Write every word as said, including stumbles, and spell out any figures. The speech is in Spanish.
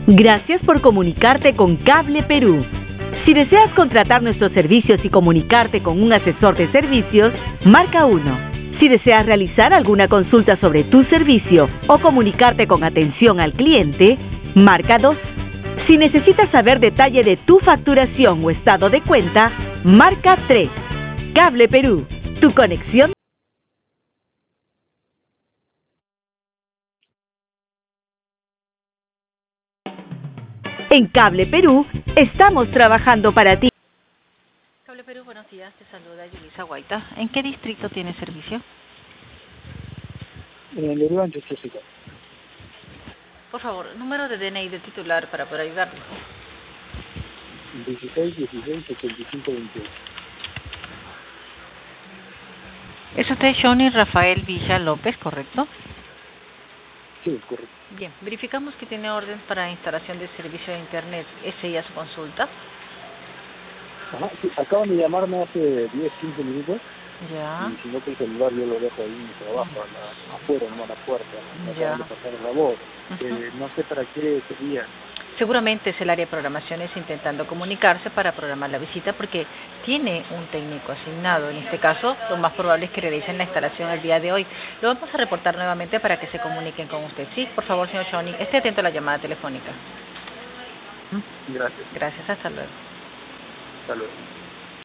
Gracias por comunicarte con Cable Perú. Si deseas contratar nuestros servicios y comunicarte con un asesor de servicios, marca uno. Si deseas realizar alguna consulta sobre tu servicio o comunicarte con atención al cliente, marca dos. Si necesitas saber detalle de tu facturación o estado de cuenta, marca tres. Cable Perú, tu conexión. En Cable Perú, estamos trabajando para ti. Cable Perú, buenos días, te saluda Yulisa Guaita. ¿En qué distrito tiene servicio? En el Uruguay, Jessica. Por favor, número de D N I del titular para poder ayudarlo. dieciséis, dieciséis, setenta y cinco, veintiocho. ¿Es usted Johnny Rafael Villa López, correcto? Sí, correcto. Bien, verificamos que tiene orden para instalación de servicio de internet. ¿Es ella su consulta? Ajá, sí, acaban de llamarme hace diez, quince minutos. Ya. Y si no, que el celular yo lo dejo ahí en mi trabajo, a la, afuera, no a la puerta. Me Ya. acaban de pasar la voz. Uh-huh. eh, no sé para qué sería. Seguramente es el área de programaciones intentando comunicarse para programar la visita porque tiene un técnico asignado. En este caso, lo más probable es que realicen la instalación el día de hoy. Lo vamos a reportar nuevamente para que se comuniquen con usted. Sí, por favor, señor Johnny, esté atento a la llamada telefónica. Gracias. Gracias, hasta luego. Hasta luego.